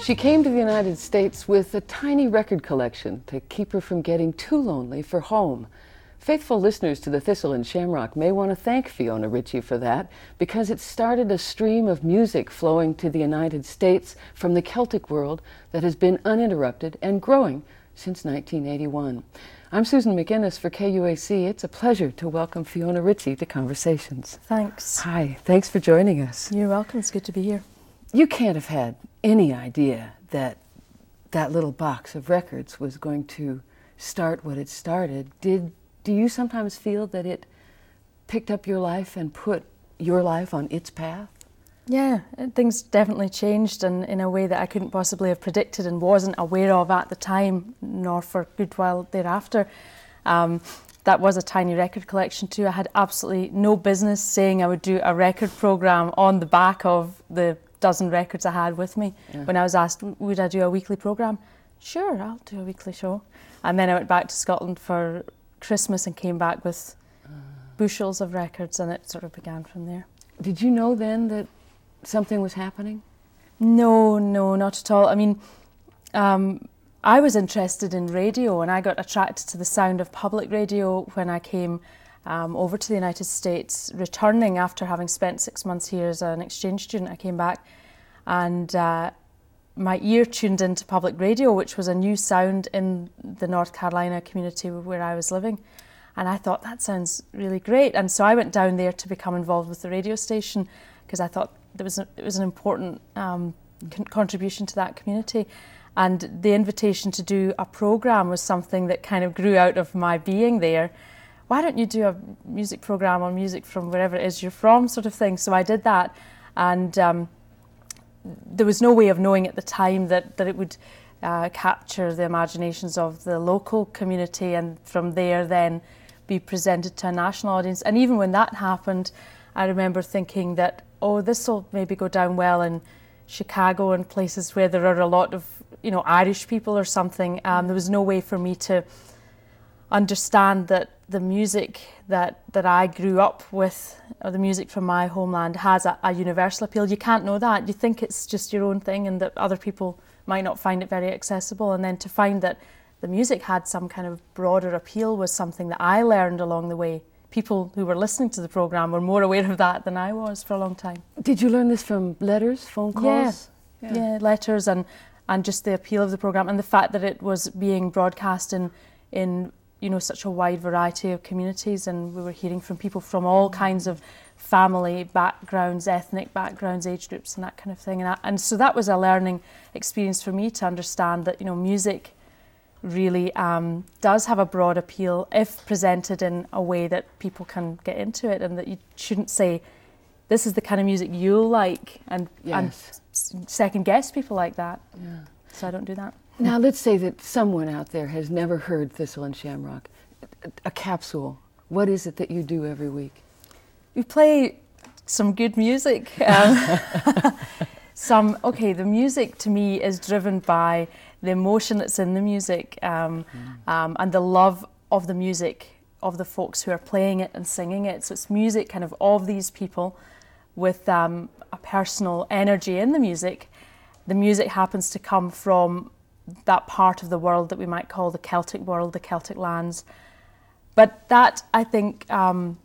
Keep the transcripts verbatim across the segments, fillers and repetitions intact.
She came to the United States with a tiny record collection to keep her from getting too lonely for home. Faithful listeners to the Thistle and Shamrock may want to thank Fiona Ritchie for that, because it started a stream of music flowing to the United States from the Celtic world that has been uninterrupted and growing since nineteen eighty-one. I'm Susan McInnes for K U A C. It's a pleasure to welcome Fiona Ritchie to Conversations. Thanks. Hi, thanks for joining us. You're welcome. It's good to be here. You can't have had any idea that that little box of records was going to start what it started. Did do you sometimes feel that it picked up your life and put your life on its path? Yeah, things definitely changed in, in a way that I couldn't possibly have predicted and wasn't aware of at the time, nor for a good while thereafter. Um, that was a tiny record collection too. I had absolutely no business saying I would do a record programme on the back of the dozen records I had with me. Yeah. When I was asked, would I do a weekly programme? Sure, I'll do a weekly show. And then I went back to Scotland for Christmas and came back with uh. bushels of records, and it sort of began from there. Did you know then that something was happening? No, no, not at all. I mean, um, I was interested in radio, and I got attracted to the sound of public radio when I came um, over to the United States, returning after having spent six months here as an exchange student. I came back and uh, my ear tuned into public radio, which was a new sound in the North Carolina community where I was living. And I thought, that sounds really great. And so I went down there to become involved with the radio station, because I thought there was a, it was an important um, con- contribution to that community. And the invitation to do a programme was something that kind of grew out of my being there. Why don't you do a music programme on music from wherever it is you're from, sort of thing. So I did that. And um, there was no way of knowing at the time that, that it would uh, capture the imaginations of the local community, and from there then be presented to a national audience. And even when that happened, I remember thinking that, oh, this will maybe go down well in Chicago and places where there are a lot of, you know, Irish people or something. Um, there was no way for me to understand that the music that, that I grew up with, or the music from my homeland, has a, a universal appeal. You can't know that. You think it's just your own thing and that other people might not find it very accessible. And then to find that the music had some kind of broader appeal was something that I learned along the way. People who were listening to the programme were more aware of that than I was for a long time. Did you learn this from letters, phone calls? Yeah, yeah. yeah letters and, and just the appeal of the programme, and the fact that it was being broadcast in, in you know, such a wide variety of communities, and we were hearing from people from all kinds of family backgrounds, ethnic backgrounds, age groups, and that kind of thing. And, I, and so that was a learning experience for me, to understand that, you know, music really um, does have a broad appeal if presented in a way that people can get into it, and that you shouldn't say, this is the kind of music you'll like, and, yes. and second guess people like that. Yeah. So I don't do that. Now let's say that someone out there has never heard Thistle and Shamrock. A capsule. What is it that you do every week? We play some good music. Um, some, okay, the music to me is driven by the emotion that's in the music, um, mm. um, and the love of the music of the folks who are playing it and singing it. So it's music kind of of these people with um, a personal energy in the music. The music happens to come from that part of the world that we might call the Celtic world, the Celtic lands. But that, I think, um,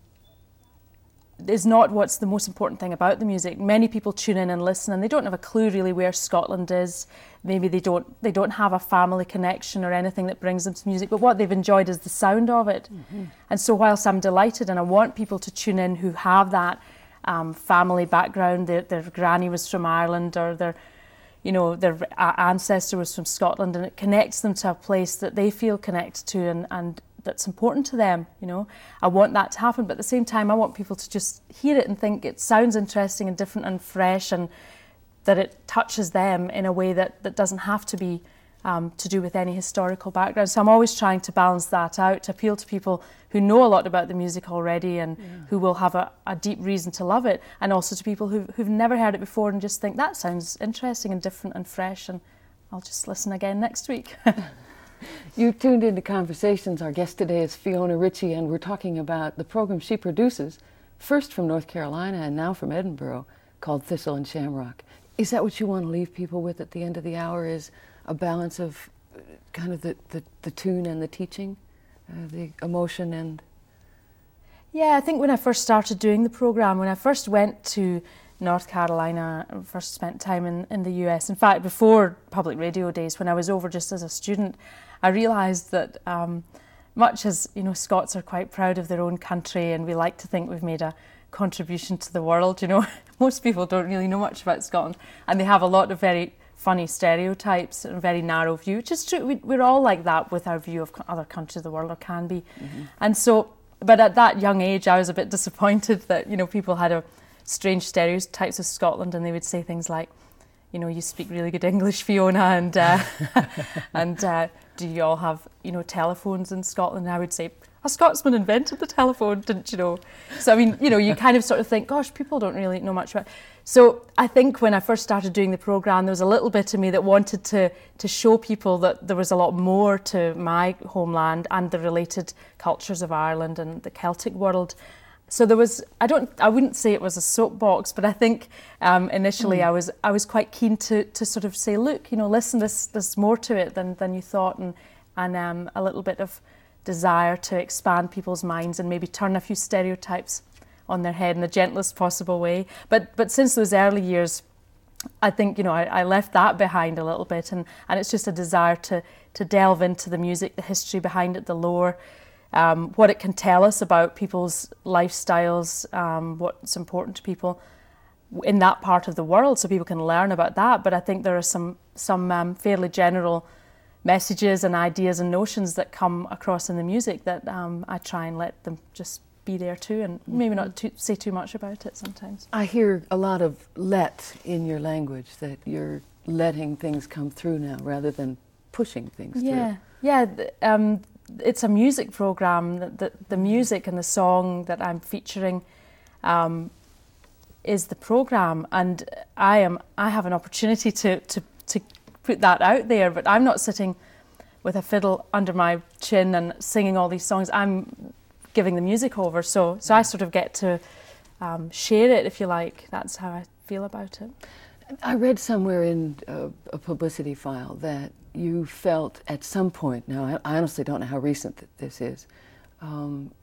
is not what's the most important thing about the music. Many people tune in and listen, and they don't have a clue really where Scotland is. Maybe they don't they don't have a family connection or anything that brings them to music, but what they've enjoyed is the sound of it. Mm-hmm. And so whilst I'm delighted and I want people to tune in who have that um, family background, their, their granny was from Ireland, or their you know, their ancestor was from Scotland, and it connects them to a place that they feel connected to, and, and that's important to them, you know. I want that to happen, but at the same time I want people to just hear it and think it sounds interesting and different and fresh, and that it touches them in a way that, that doesn't have to be um, to do with any historical background. So I'm always trying to balance that out, to appeal to people who know a lot about the music already, and yeah. who will have a, a deep reason to love it, and also to people who've, who've never heard it before and just think that sounds interesting and different and fresh, and I'll just listen again next week. You tuned into Conversations. Our guest today is Fiona Ritchie, and we're talking about the program she produces, first from North Carolina and now from Edinburgh, called Thistle and Shamrock. Is that what you want to leave people with at the end of the hour, is a balance of uh, kind of the, the, the tune and the teaching, uh, the emotion and... Yeah, I think when I first started doing the programme, when I first went to North Carolina, I first spent time in, in the U S. In fact, before public radio days, when I was over just as a student, I realised that um, much as, you know, Scots are quite proud of their own country and we like to think we've made a contribution to the world, you know, most people don't really know much about Scotland, and they have a lot of very funny stereotypes and a very narrow view, which is true. We, we're all like that with our view of other countries of the world, or can be. Mm-hmm. And so, but at that young age, I was a bit disappointed that, you know, people had a strange stereotypes of Scotland, and they would say things like, you know, you speak really good English, Fiona, and uh, and uh, do you all have, you know, telephones in Scotland? And I would say, a Scotsman invented the telephone, didn't you know? So, I mean, you know, you kind of sort of think, gosh, people don't really know much about it. So I think when I first started doing the programme, there was a little bit of me that wanted to, to show people that there was a lot more to my homeland and the related cultures of Ireland and the Celtic world. So there was, I don't, I wouldn't say it was a soapbox, but I think um, initially mm. I was I was quite keen to to sort of say, look, you know, listen, there's, there's more to it than, than you thought, and, and um, a little bit of desire to expand people's minds and maybe turn a few stereotypes on their head in the gentlest possible way. But but since those early years, I think, you know, I, I left that behind a little bit, and, and it's just a desire to to delve into the music, the history behind it, the lore, um, what it can tell us about people's lifestyles, um, what's important to people in that part of the world, so people can learn about that. But I think there are some some um, fairly general messages and ideas and notions that come across in the music that um, I try and let them just be there too, and maybe not too, say too much about it sometimes. I hear a lot of let in your language, that you're letting things come through now rather than pushing things yeah. through. Yeah, yeah. Um, it's a music programme. The, the, the music and the song that I'm featuring um, is the programme, and I am. I have an opportunity to to to put that out there, but I'm not sitting with a fiddle under my chin and singing all these songs. I'm giving the music over, so so I sort of get to um, share it, if you like. That's how I feel about it. I read somewhere in a, a publicity file that you felt at some point, now I, I honestly don't know how recent th this is, um,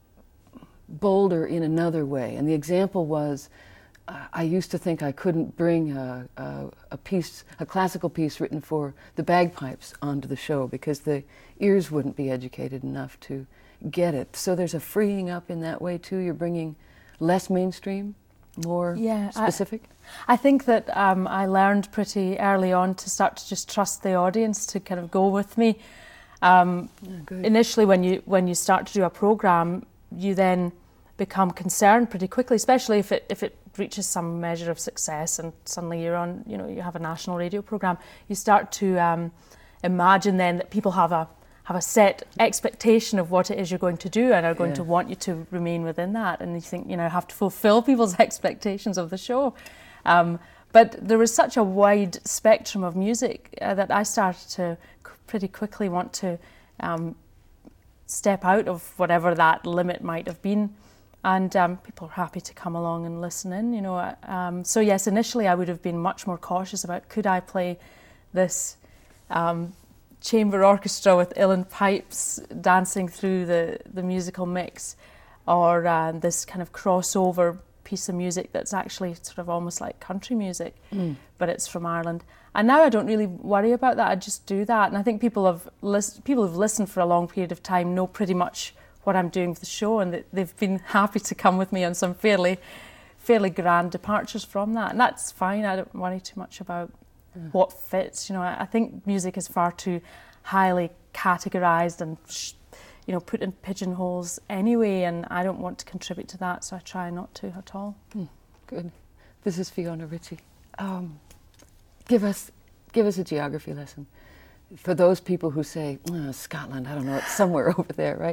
bolder in another way, and the example was, I used to think I couldn't bring a, a, a piece, a classical piece written for the bagpipes onto the show because the ears wouldn't be educated enough to get it. So there's a freeing up in that way too. You're bringing less mainstream, more yeah, specific? I, I think that um, I learned pretty early on to start to just trust the audience to kind of go with me. Um, oh, initially, when you, when you start to do a programme, you then become concerned pretty quickly, especially if it, if it reaches some measure of success and suddenly you're on, you know, you have a national radio programme. You start to um, imagine then that people have a have a set expectation of what it is you're going to do and are going yeah. to want you to remain within that, and you think, you know, have to fulfil people's expectations of the show. Um, but there was such a wide spectrum of music uh, that I started to pretty quickly want to um, step out of whatever that limit might have been. And um, people are happy to come along and listen in, you know. Um, so yes, initially I would have been much more cautious about, could I play this um, chamber orchestra with uilleann pipes dancing through the, the musical mix, or uh, this kind of crossover piece of music that's actually sort of almost like country music, mm. but it's from Ireland. And now I don't really worry about that, I just do that. And I think people have lis- people who've listened for a long period of time know pretty much what I'm doing for the show, and they've been happy to come with me on some fairly fairly grand departures from that, and that's fine. I don't worry too much about mm. what fits. You know, I think music is far too highly categorised and you know, put in pigeonholes anyway, and I don't want to contribute to that, so I try not to at all. Mm. Good. This is Fiona Ritchie. Um, give us give us a geography lesson. For those people who say, oh, Scotland, I don't know, it's somewhere over there, right?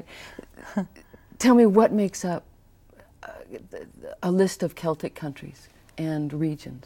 Tell me what makes up uh, a list of Celtic countries and regions.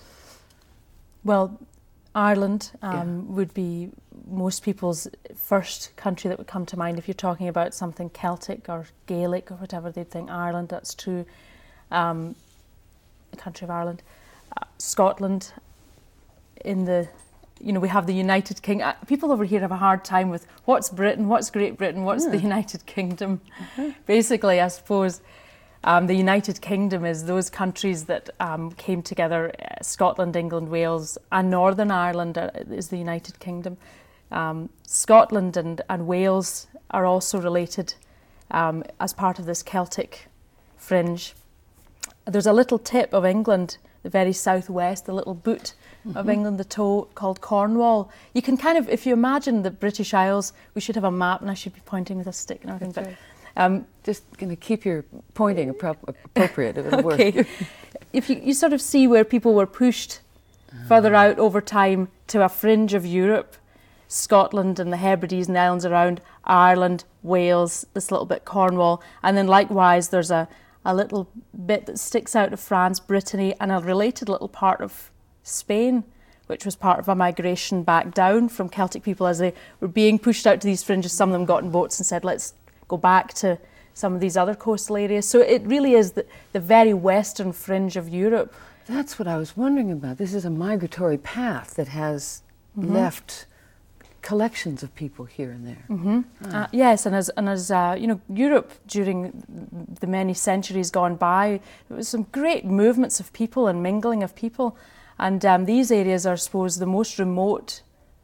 Well, Ireland um, yeah. would be most people's first country that would come to mind if you're talking about something Celtic or Gaelic or whatever. They'd think Ireland, that's true. Um, the country of Ireland. Uh, Scotland, in the, you know, we have the United Kingdom. People over here have a hard time with what's Britain, what's Great Britain, what's yeah. the United Kingdom. Mm-hmm. Basically, I suppose um, the United Kingdom is those countries that um, came together, uh, Scotland, England, Wales, and Northern Ireland are, is the United Kingdom. Um, Scotland and, and Wales are also related um, as part of this Celtic fringe. There's a little tip of England, the very southwest, the little boot mm-hmm. of England, the toe, called Cornwall. You can kind of, if you imagine the British Isles, we should have a map, and I should be pointing with a stick and everything. That's but right. um, just going to keep your pointing appro- appropriate. It would okay. work. If you, you sort of see where people were pushed uh. further out over time to a fringe of Europe, Scotland and the Hebrides and the islands around, Ireland, Wales, this little bit Cornwall, and then likewise there's a a little bit that sticks out of France, Brittany, and a related little part of Spain, which was part of a migration back down from Celtic people as they were being pushed out to these fringes. Some of them got in boats and said, let's go back to some of these other coastal areas. So it really is the, the very western fringe of Europe. That's what I was wondering about. This is a migratory path that has mm-hmm. left collections of people here and there. Mm-hmm. Oh. Uh, yes, and as and as uh, you know, Europe during the many centuries gone by, there was some great movements of people and mingling of people, and um, these areas are, I suppose, the most remote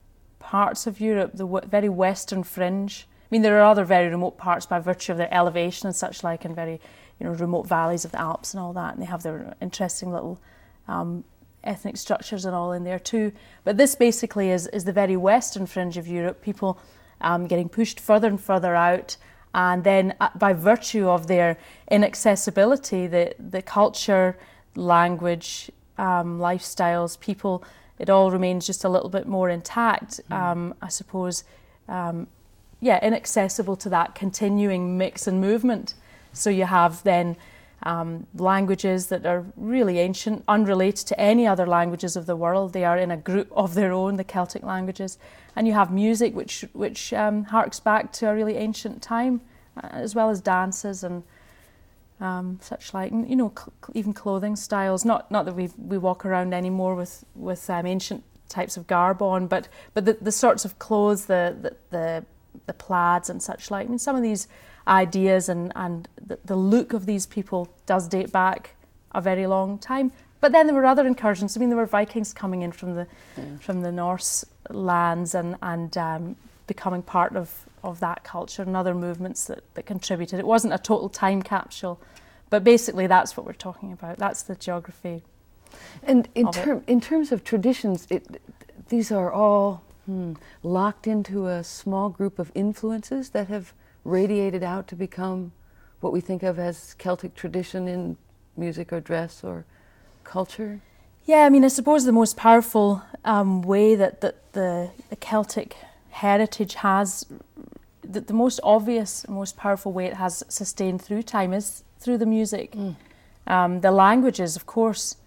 parts of Europe, the w- very western fringe. I mean, there are other very remote parts by virtue of their elevation and such like, and very, you know, remote valleys of the Alps and all that, and they have their interesting little Um, ethnic structures and all in there too. But this basically is, is the very western fringe of Europe, people um, getting pushed further and further out, and then uh, by virtue of their inaccessibility, the, the culture, language, um, lifestyles, people, it all remains just a little bit more intact, mm. um, I suppose, um, yeah, inaccessible to that continuing mix and movement. So you have then Um, languages that are really ancient, unrelated to any other languages of the world. They are in a group of their own, the Celtic languages. And you have music which which um, harks back to a really ancient time, uh, as well as dances and um, such like, and, you know, cl- even clothing styles. Not not that we we walk around anymore with with um, ancient types of garb on, but but the, the sorts of clothes, the, the the the plaids and such like. I mean, some of these ideas and, and the, the look of these people does date back a very long time. But then there were other incursions. I mean, there were Vikings coming in from the yeah. from the Norse lands and, and um, becoming part of, of that culture, and other movements that, that contributed. It wasn't a total time capsule, but basically that's what we're talking about. That's the geography. And in, term, in terms of traditions, it, these are all hmm, locked into a small group of influences that have radiated out to become what we think of as Celtic tradition in music or dress or culture? Yeah, I mean, I suppose the most powerful um, way that, that the, the Celtic heritage has, the, the most obvious, most powerful way it has sustained through time is through the music. Mm. Um, the languages, of course,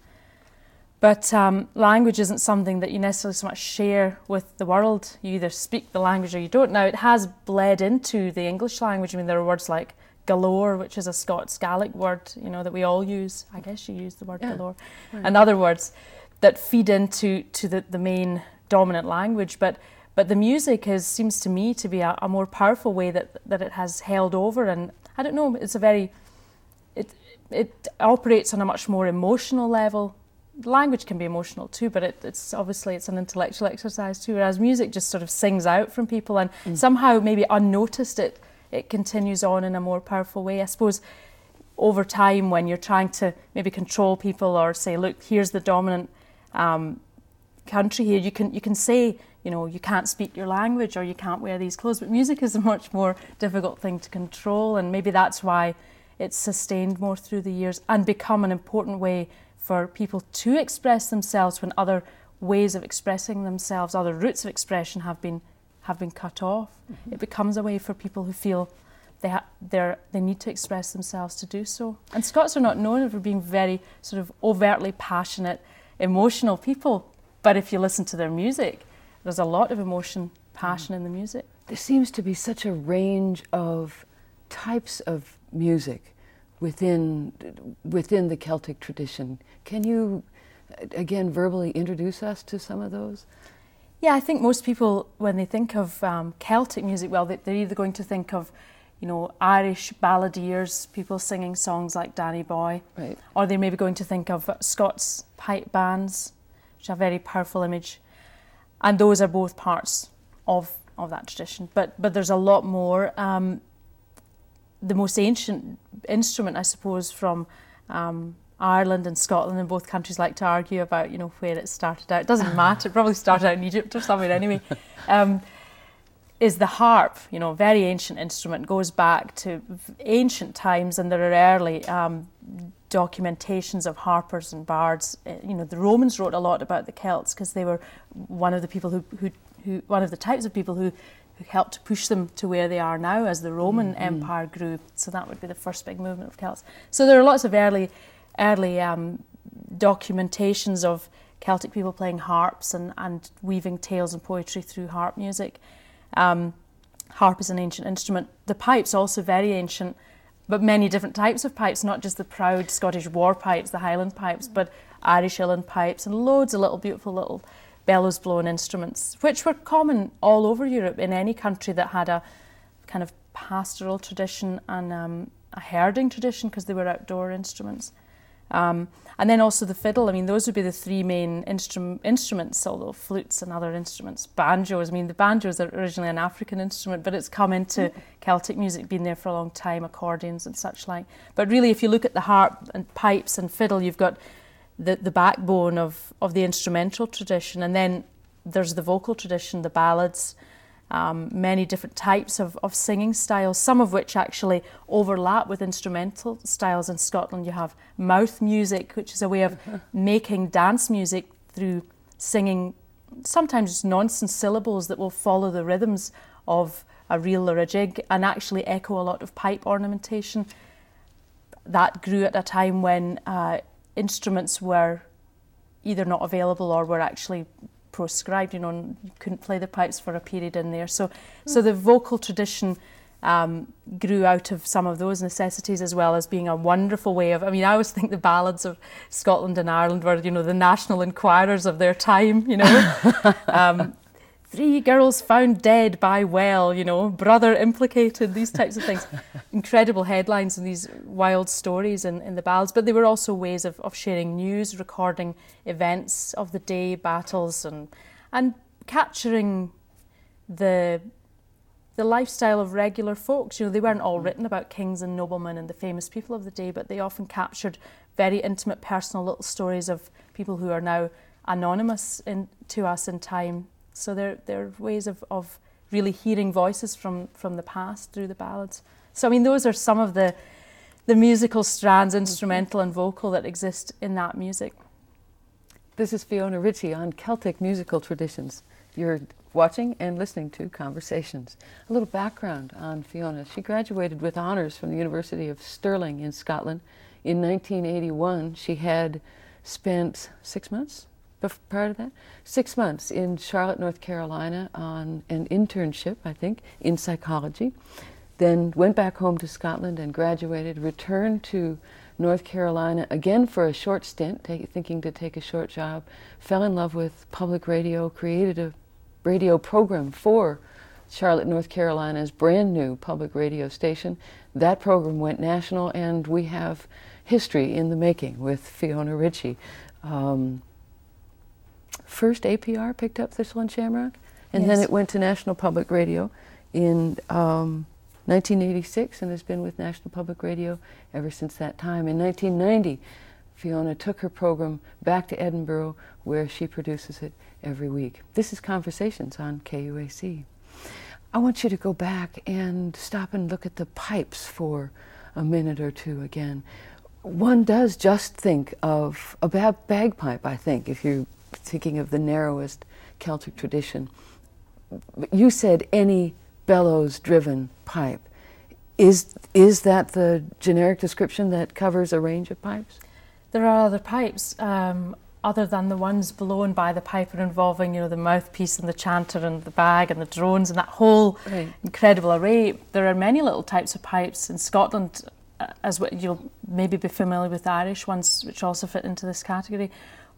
but um, language isn't something that you necessarily so much share with the world. You either speak the language or you don't. Now, it has bled into the English language. I mean, there are words like galore, which is a Scots Gaelic word, you know, that we all use. I guess you use the word yeah. galore. Right. And other words that feed into to the, the main dominant language. But but the music is, seems to me to be a, a more powerful way that, that it has held over. And I don't know, it's a very, it it operates on a much more emotional level. Language can be emotional too, but it, it's obviously it's an intellectual exercise too, whereas music just sort of sings out from people, and mm. somehow maybe unnoticed it it continues on in a more powerful way. I suppose over time, when you're trying to maybe control people or say, look, here's the dominant um, country here, you can you can say, you know, you can't speak your language or you can't wear these clothes, but music is a much more difficult thing to control, and maybe that's why it's sustained more through the years and become an important way for people to express themselves when other ways of expressing themselves, other routes of expression have been have been cut off. Mm-hmm. It becomes a way for people who feel they ha- they're, they need to express themselves to do so. And Scots are not known for being very sort of overtly passionate, emotional people, but if you listen to their music, there's a lot of emotion, passion mm-hmm. in the music. There seems to be such a range of types of music within within the Celtic tradition. Can you again, verbally introduce us to some of those? Yeah, I think most people, when they think of um, Celtic music, well, they, they're either going to think of, you know, Irish balladeers, people singing songs like Danny Boy, right, or they're maybe going to think of Scots pipe bands, which are a very powerful image, and those are both parts of of that tradition. But but there's a lot more. Um, the most ancient instrument, I suppose, from um, Ireland and Scotland, and both countries like to argue about, you know, where it started out. It doesn't matter. It probably started out in Egypt or somewhere anyway. Um, is the harp, you know, very ancient instrument, goes back to ancient times, and there are early um, documentations of harpers and bards. You know, the Romans wrote a lot about the Celts because they were one of the people who, who, who, one of the types of people who, who helped to push them to where they are now as the Roman mm-hmm. Empire grew. So that would be the first big movement of Celts. So there are lots of early early um, documentations of Celtic people playing harps and, and weaving tales and poetry through harp music. Um, harp is an ancient instrument. The pipe's also very ancient, but many different types of pipes, not just the proud Scottish war pipes, the Highland pipes, but Irish uilleann pipes and loads of little beautiful little bellows-blown instruments, which were common all over Europe in any country that had a kind of pastoral tradition and um, a herding tradition, because they were outdoor instruments. Um, and then also the fiddle. I mean, those would be the three main instrum- instruments, although flutes and other instruments. Banjos, I mean, the banjos are originally an African instrument, but it's come into mm. Celtic music, been there for a long time, accordions and such like. But really, if you look at the harp and pipes and fiddle, you've got the, the backbone of, of the instrumental tradition, and then there's the vocal tradition, the ballads, Um, many different types of, of singing styles, some of which actually overlap with instrumental styles. In Scotland you have mouth music, which is a way of making dance music through singing sometimes just nonsense syllables that will follow the rhythms of a reel or a jig and actually echo a lot of pipe ornamentation. That grew at a time when uh, instruments were either not available or were actually proscribed, you know, you couldn't play the pipes for a period in there. So, so the vocal tradition um, grew out of some of those necessities, as well as being a wonderful way of, I mean, I always think the ballads of Scotland and Ireland were, you know, the national enquirers of their time, you know. um, Three girls found dead by well, you know, brother implicated, these types of things. Incredible headlines and these wild stories in, in the ballads. But they were also ways of, of sharing news, recording events of the day, battles, and and capturing the the lifestyle of regular folks. You know, they weren't all written about kings and noblemen and the famous people of the day, but they often captured very intimate, personal little stories of people who are now anonymous in, to us in time. So they're, they're ways of, of really hearing voices from, from the past through the ballads. So, I mean, those are some of the, the musical strands, instrumental and vocal, that exist in that music. This is Fiona Ritchie on Celtic musical traditions. You're watching and listening to Conversations. A little background on Fiona. She graduated with honours from the University of Stirling in Scotland. In nineteen eighty-one, she had spent six months prior to that, six months in Charlotte, North Carolina on an internship, I think, in psychology. Then went back home to Scotland and graduated, returned to North Carolina again for a short stint, take, thinking to take a short job, fell in love with public radio, created a radio program for Charlotte, North Carolina's brand new public radio station. That program went national, and we have history in the making with Fiona Ritchie. Um, First A P R picked up Thistle and Shamrock, and yes. then it went to National Public Radio in um, nineteen eighty-six and has been with National Public Radio ever since that time. In nineteen ninety, Fiona took her program back to Edinburgh, where she produces it every week. This is Conversations on K U A C. I want you to go back and stop and look at the pipes for a minute or two again. One does just think of a bag bagpipe, I think, if you're thinking of the narrowest Celtic tradition. But you said any bellows-driven pipe. Is, is that the generic description that covers a range of pipes? There are other pipes, um, other than the ones blown by the piper, involving, you know, the mouthpiece and the chanter and the bag and the drones and that whole right. incredible array. There are many little types of pipes in Scotland, uh, as what you'll maybe be familiar with, Irish ones, which also fit into this category,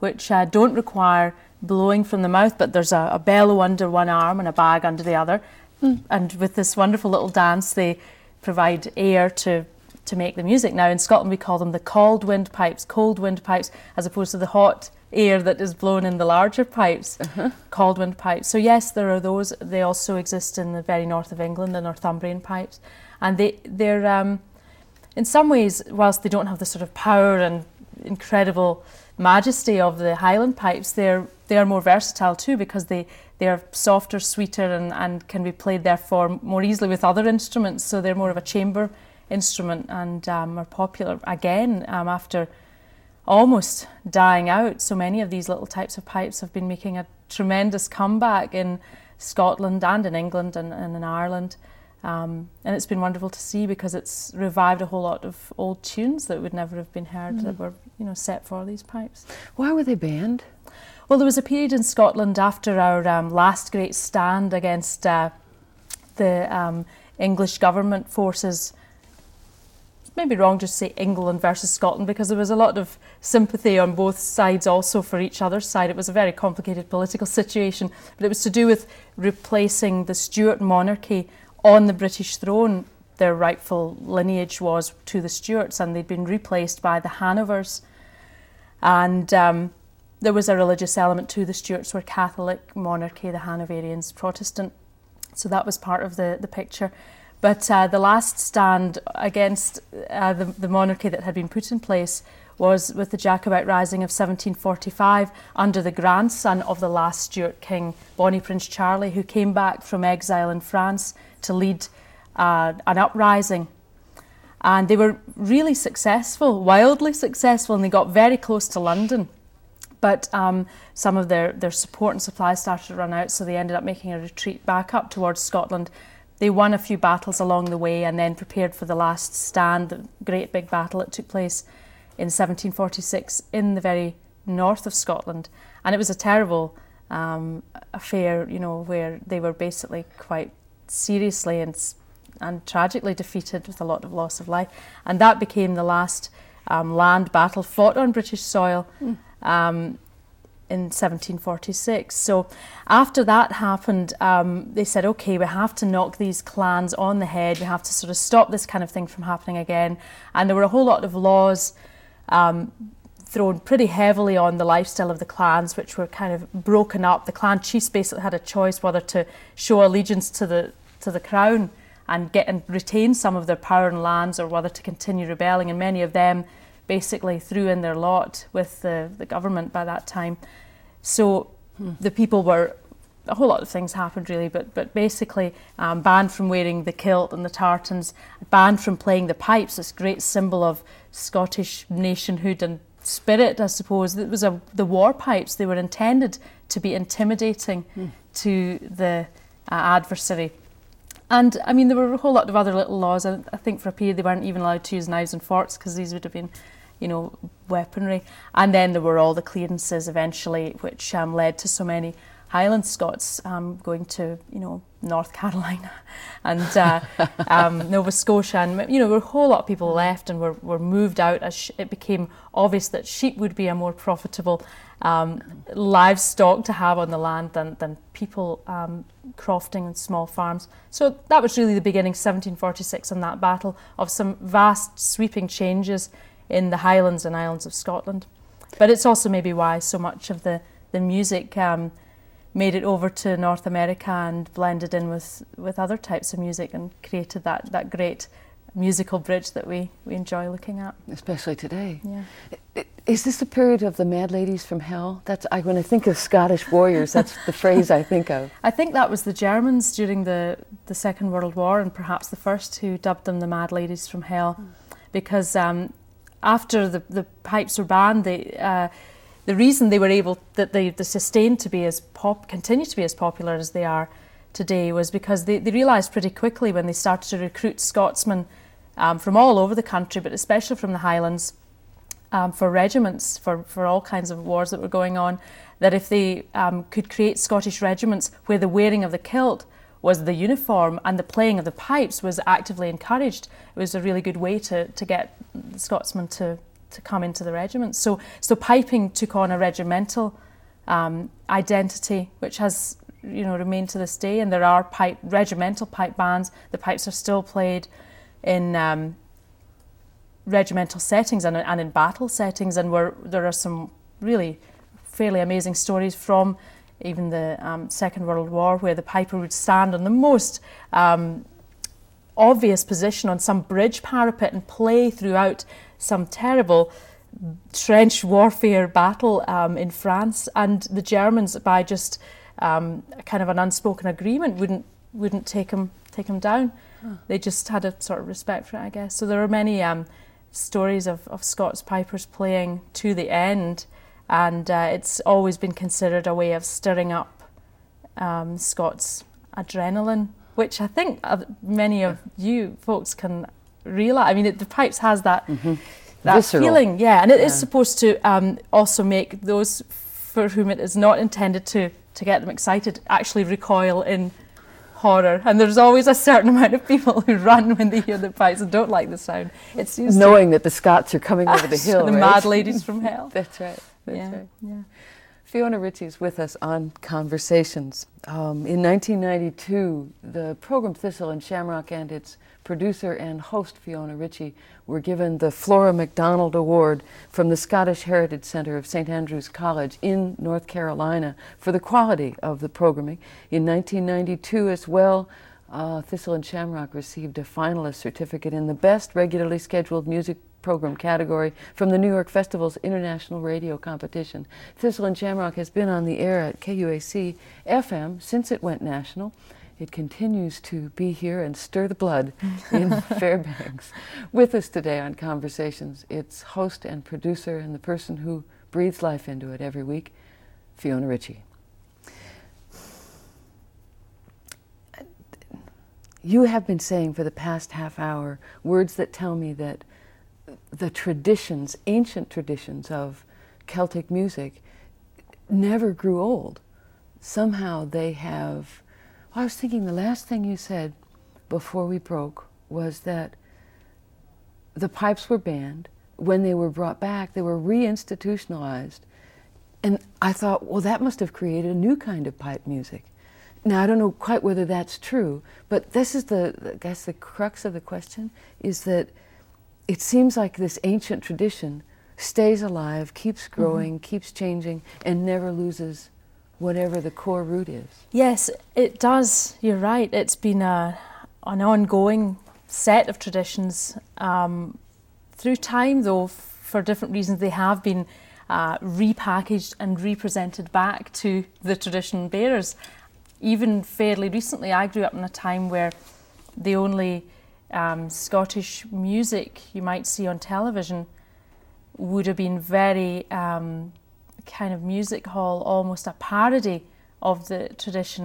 which uh, don't require blowing from the mouth, but there's a, a bellow under one arm and a bag under the other. Mm. And with this wonderful little dance, they provide air to, to make the music. Now in Scotland we call them the cold wind pipes, cold wind pipes, as opposed to the hot air that is blown in the larger pipes, uh-huh. cold wind pipes. So yes, there are those. They also exist in the very north of England, the Northumbrian pipes. And they, they're, um, in some ways, whilst they don't have the sort of power and incredible majesty of the Highland pipes, they're they are more versatile too, because they, they are softer, sweeter, and, and can be played therefore more easily with other instruments. So they're more of a chamber instrument and um, are popular again um, after almost dying out. So many of these little types of pipes have been making a tremendous comeback in Scotland and in England and, and in Ireland. Um, and it's been wonderful to see, because it's revived a whole lot of old tunes that would never have been heard mm. that were, you know, set for these pipes. Why were they banned? Well, there was a period in Scotland after our um, last great stand against uh, the um, English government forces. Maybe wrong just to say England versus Scotland, because there was a lot of sympathy on both sides also for each other's side. It was a very complicated political situation, but it was to do with replacing the Stuart monarchy on the British throne. Their rightful lineage was to the Stuarts, and they'd been replaced by the Hanovers. And um, there was a religious element to the Stuarts, were Catholic monarchy, the Hanoverians Protestant. So that was part of the, the picture. But uh, the last stand against uh, the, the monarchy that had been put in place was with the Jacobite Rising of seventeen forty-five under the grandson of the last Stuart king, Bonnie Prince Charlie, who came back from exile in France to lead uh, an uprising. And they were really successful, wildly successful, and they got very close to London. But um, some of their, their support and supplies started to run out, so they ended up making a retreat back up towards Scotland. They won a few battles along the way and then prepared for the last stand, the great big battle that took place in seventeen forty-six in the very north of Scotland. And it was a terrible um, affair, you know, where they were basically quite seriously and, and tragically defeated with a lot of loss of life. And that became the last um, land battle fought on British soil. Mm. Um, in seventeen forty-six. So after that happened, um, they said, okay, we have to knock these clans on the head. We have to sort of stop this kind of thing from happening again. And there were a whole lot of laws um, thrown pretty heavily on the lifestyle of the clans, which were kind of broken up. The clan chiefs basically had a choice whether to show allegiance to the to the crown and get and retain some of their power and lands, or whether to continue rebelling. And many of them basically threw in their lot with the, the government by that time. So hmm. the people were, a whole lot of things happened really, but but basically um, banned from wearing the kilt and the tartans, banned from playing the pipes, this great symbol of Scottish nationhood and spirit, I suppose. It was a, the war pipes. They were intended to be intimidating hmm. to the uh, adversary. And I mean, there were a whole lot of other little laws. I, I think for a period they weren't even allowed to use knives and forks, because these would have been, you know, weaponry. And then there were all the clearances eventually, which um, led to so many Highland Scots um, going to, you know, North Carolina and uh, um, Nova Scotia. And, you know, there were a whole lot of people left and were, were moved out as sh- it became obvious that sheep would be a more profitable um, livestock to have on the land than, than people um, crofting and small farms. So that was really the beginning, seventeen forty-six, and that battle of some vast sweeping changes in the Highlands and Islands of Scotland. But it's also maybe why so much of the, the music um, made it over to North America and blended in with, with other types of music and created that, that great musical bridge that we, we enjoy looking at. Especially today. Yeah. Is this the period of the Mad Ladies from Hell? That's I, when I think of Scottish warriors, that's the phrase I think of. I think that was the Germans during the, the Second World War, and perhaps the first, who dubbed them the Mad Ladies from Hell, mm. because um, after the, the pipes were banned, they, uh, the reason they were able, that they, they sustained to be as pop, continue to be as popular as they are today, was because they, they realised pretty quickly when they started to recruit Scotsmen um, from all over the country, but especially from the Highlands, um, for regiments, for, for all kinds of wars that were going on, that if they um, could create Scottish regiments where the wearing of the kilt was the uniform and the playing of the pipes was actively encouraged, it was a really good way to, to get Scotsmen to to come into the regiment. So, so piping took on a regimental um, identity, which has, you know, remained to this day. And there are pipe regimental pipe bands. The pipes are still played in um, regimental settings and, and in battle settings. And we're, there are some really fairly amazing stories from even the um, Second World War, where the piper would stand on the most um, obvious position on some bridge parapet and play throughout some terrible trench warfare battle um, in France, and the Germans, by just um, kind of an unspoken agreement, wouldn't wouldn't take him take him down. Huh. They just had a sort of respect for it, I guess. So there are many um, stories of, of Scots pipers playing to the end. And uh, it's always been considered a way of stirring up um, Scots' adrenaline, which I think uh, many of you folks can realise. I mean, it, the pipes has that mm-hmm. that Visceral. feeling, yeah, and it yeah. is supposed to um, also make those for whom it is not intended to to get them excited actually recoil in horror. And there's always a certain amount of people who run when they hear the pipes and don't like the sound. It's knowing that the Scots are coming over the hill, the right? mad ladies from hell. That's right. That's yeah, right. Yeah. Fiona Ritchie's with us on Conversations. Um, in nineteen ninety-two, the program Thistle and Shamrock and its producer and host Fiona Ritchie were given the Flora MacDonald Award from the Scottish Heritage Centre of Saint Andrews College in North Carolina for the quality of the programming. In nineteen ninety-two as well, uh, Thistle and Shamrock received a finalist certificate in the Best Regularly Scheduled Music Program category from the New York Festival's International Radio Competition. Thistle and Shamrock has been on the air at K U A C F M since it went national. It continues to be here and stir the blood in Fairbanks. With us today on Conversations, its host and producer and the person who breathes life into it every week, Fiona Ritchie. You have been saying for the past half hour words that tell me that the traditions, ancient traditions of Celtic music never grew old. Somehow they have, well, I was thinking the last thing you said before we broke was that the pipes were banned. When they were brought back, they were reinstitutionalized. And I thought, well, that must have created a new kind of pipe music. Now, I don't know quite whether that's true, but this is the, I guess the crux of the question, is that it seems like this ancient tradition stays alive, keeps growing, mm-hmm. keeps changing, and never loses whatever the core root is. Yes, it does. You're right. It's been a, an ongoing set of traditions. Um, through time, though, f- for different reasons, they have been uh, repackaged and represented back to the tradition bearers. Even fairly recently, I grew up in a time where the only Um, Scottish music you might see on television would have been very um, kind of music hall, almost a parody of the tradition.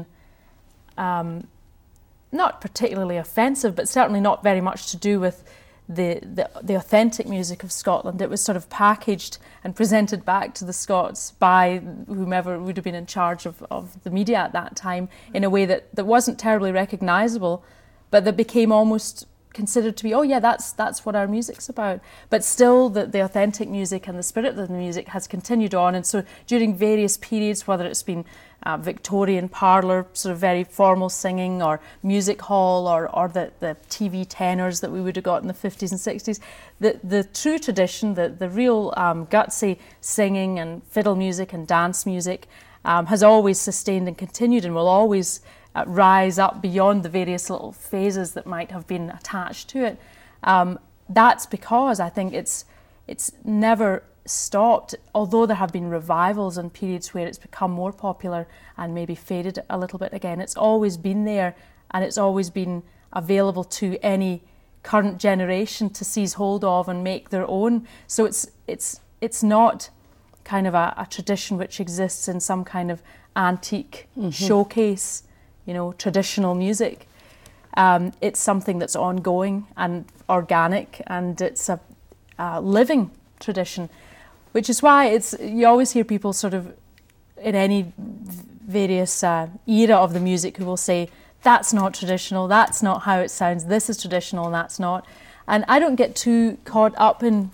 Um, not particularly offensive, but certainly not very much to do with the, the, the authentic music of Scotland. It was sort of packaged and presented back to the Scots by whomever would have been in charge of, of the media at that time in a way that, that wasn't terribly recognisable, but that became almost considered to be, oh yeah, that's that's what our music's about. But still, the, the authentic music and the spirit of the music has continued on. And so during various periods, whether it's been uh, Victorian parlour, sort of very formal singing, or music hall, or, or the, the T V tenors that we would have got in the fifties and sixties, the, the true tradition, the, the real um, gutsy singing and fiddle music and dance music um, has always sustained and continued, and will always Uh, rise up beyond the various little phases that might have been attached to it. Um, that's because I think it's it's never stopped, although there have been revivals and periods where it's become more popular and maybe faded a little bit again. It's always been there, and it's always been available to any current generation to seize hold of and make their own. So it's it's it's not kind of a, a tradition which exists in some kind of antique mm-hmm. showcase, you know, traditional music. Um, it's something that's ongoing and organic, and it's a, a living tradition, which is why it's, you always hear people sort of in any various uh, era of the music who will say, that's not traditional, that's not how it sounds, this is traditional and that's not. And I don't get too caught up in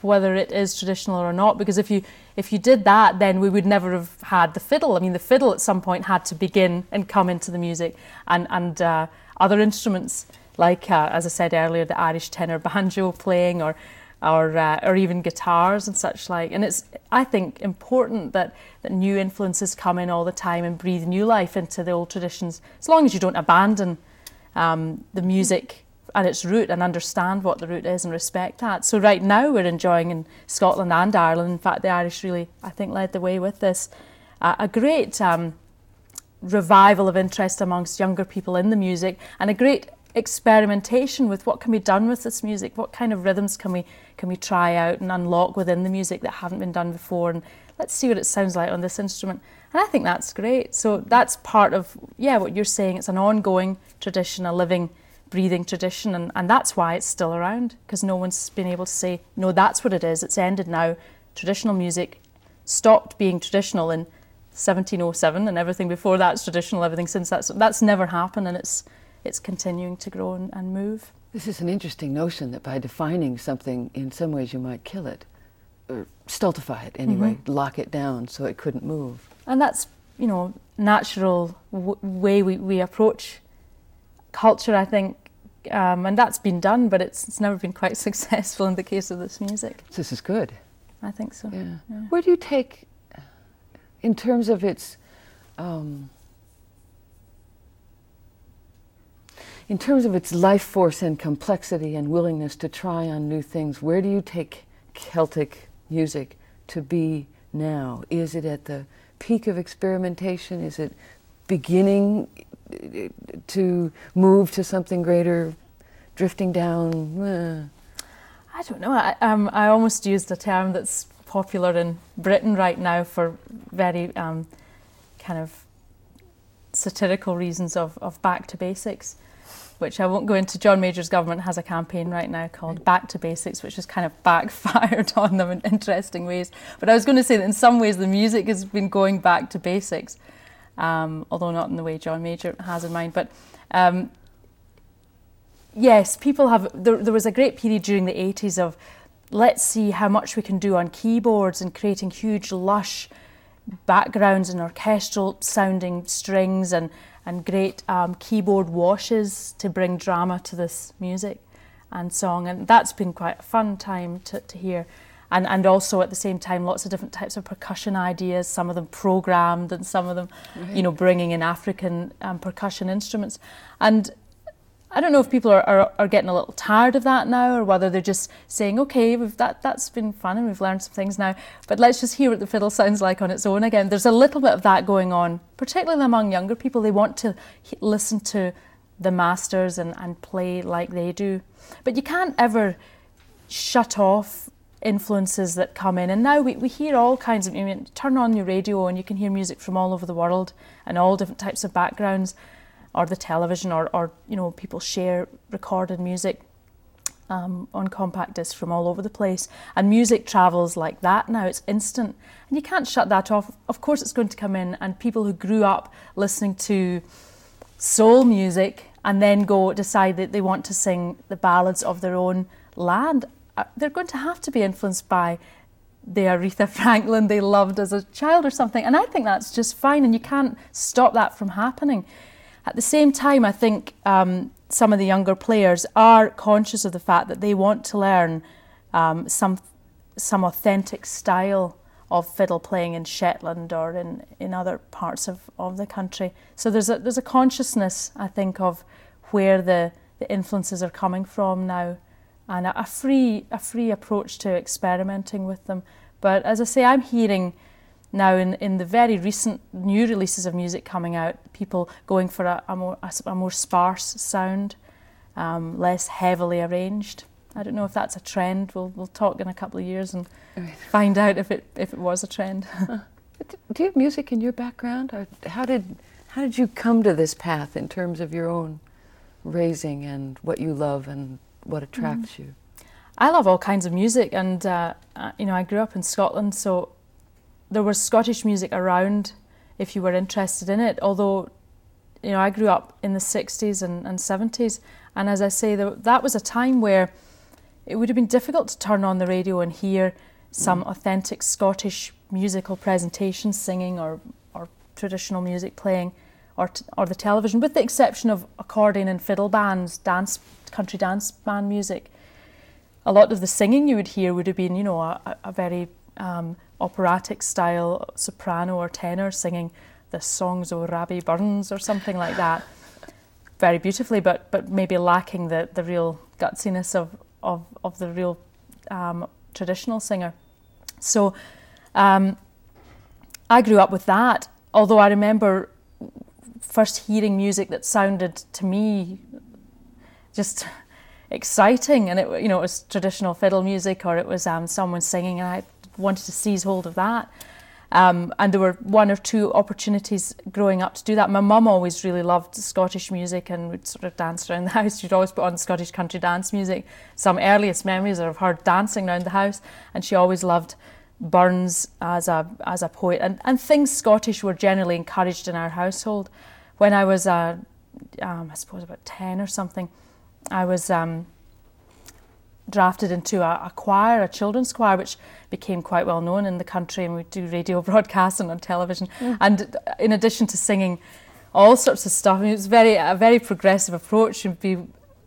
whether it is traditional or not, because if you if you did that, then we would never have had the fiddle. I mean, the fiddle at some point had to begin and come into the music, and and uh, other instruments like, uh, as I said earlier, the Irish tenor banjo playing, or or uh, or even guitars and such like. And it's, I think, important that that new influences come in all the time and breathe new life into the old traditions, as long as you don't abandon um, the music and its root, and understand what the root is and respect that. So right now we're enjoying in Scotland and Ireland, in fact the Irish really, I think, led the way with this, uh, a great um, revival of interest amongst younger people in the music, and a great experimentation with what can be done with this music, what kind of rhythms can we can we try out and unlock within the music that haven't been done before, and let's see what it sounds like on this instrument. And I think that's great. So that's part of, yeah, what you're saying. It's an ongoing tradition, a living, breathing tradition, and, and that's why it's still around, because no one's been able to say, no, that's what it is, it's ended now. Traditional music stopped being traditional in seventeen oh seven, and everything before that's traditional, everything since that's, that's never happened, and it's it's continuing to grow and, and move. This is an interesting notion that by defining something, in some ways you might kill it, or stultify it anyway, mm-hmm. lock it down so it couldn't move. And that's, you know, natural w- way we, we approach culture, I think, um, and that's been done, but it's, it's never been quite successful in the case of this music. This is good. I think so. Yeah. Yeah. Where do you take, in terms of its, um, in terms of its life force and complexity and willingness to try on new things, where do you take Celtic music to be now? Is it at the peak of experimentation? Is it beginning to move to something greater, drifting down? Uh. I don't know. I, um, I almost used a term that's popular in Britain right now for very um, kind of satirical reasons of, of back to basics, which I won't go into. John Major's government has a campaign right now called Back to Basics, which has kind of backfired on them in interesting ways. But I was going to say that in some ways the music has been going back to basics, um, although not in the way John Major has in mind. But um, yes, people have, there, there was a great period during the eighties of, let's see how much we can do on keyboards, and creating huge lush backgrounds and orchestral sounding strings, and and great um, keyboard washes to bring drama to this music and song. And that's been quite a fun time to, to hear. And and also at the same time, lots of different types of percussion ideas, some of them programmed, and some of them, right. you know, bringing in African um, percussion instruments. And I don't know if people are, are, are getting a little tired of that now, or whether they're just saying, okay, we've that, that's been fun and we've learned some things now, but let's just hear what the fiddle sounds like on its own again. There's a little bit of that going on, particularly among younger people. They want to he- listen to the masters and, and play like they do. But you can't ever shut off influences that come in. And now we, we hear all kinds of, I mean, turn on your radio and you can hear music from all over the world and all different types of backgrounds, or the television, or, or you know, people share recorded music um, on compact discs from all over the place. And music travels like that now, it's instant. And you can't shut that off. Of course it's going to come in, and people who grew up listening to soul music and then go decide that they want to sing the ballads of their own land, they're going to have to be influenced by the Aretha Franklin they loved as a child or something. And I think that's just fine, and you can't stop that from happening. At the same time, I think um, some of the younger players are conscious of the fact that they want to learn um, some some authentic style of fiddle playing in Shetland or in, in other parts of, of the country. So there's a there's a consciousness, I think, of where the, the influences are coming from now, and a, a free a free approach to experimenting with them. But as I say, I'm hearing now, in, in the very recent new releases of music coming out, people going for a, a more a, a more sparse sound, um, less heavily arranged. I don't know if that's a trend. We'll we'll talk in a couple of years and find out if it if it was a trend. Do you have music in your background, or how did how did you come to this path in terms of your own raising and what you love and what attracts mm. you? I love all kinds of music, and uh, uh, you know, I grew up in Scotland, so there was Scottish music around if you were interested in it, although, you know, I grew up in the sixties and, and seventies, and as I say, there, that was a time where it would have been difficult to turn on the radio and hear some mm. authentic Scottish musical presentations, singing or, or traditional music playing, or t or the television, with the exception of accordion and fiddle bands, dance, country dance band music. A lot of the singing you would hear would have been, you know, a, a very um, operatic style soprano or tenor singing the songs of Rabbie Burns or something like that, very beautifully, but but maybe lacking the the real gutsiness of of of the real um, traditional singer. So um, I grew up with that. Although I remember first hearing music that sounded to me just exciting, and it, you know, it was traditional fiddle music, or it was um, someone singing, and I wanted to seize hold of that. Um, and there were one or two opportunities growing up to do that. My mum always really loved Scottish music and would sort of dance around the house. She'd always put on Scottish country dance music. Some earliest memories are of her dancing around the house, and she always loved Burns as a as a poet. And, and things Scottish were generally encouraged in our household. When I was, uh, um, I suppose, about ten or something, I was um, drafted into a, a choir, a children's choir, which became quite well known in the country, and we do radio broadcasts and on television. Mm. And in addition to singing all sorts of stuff, I mean, it was very a very progressive approach. It would be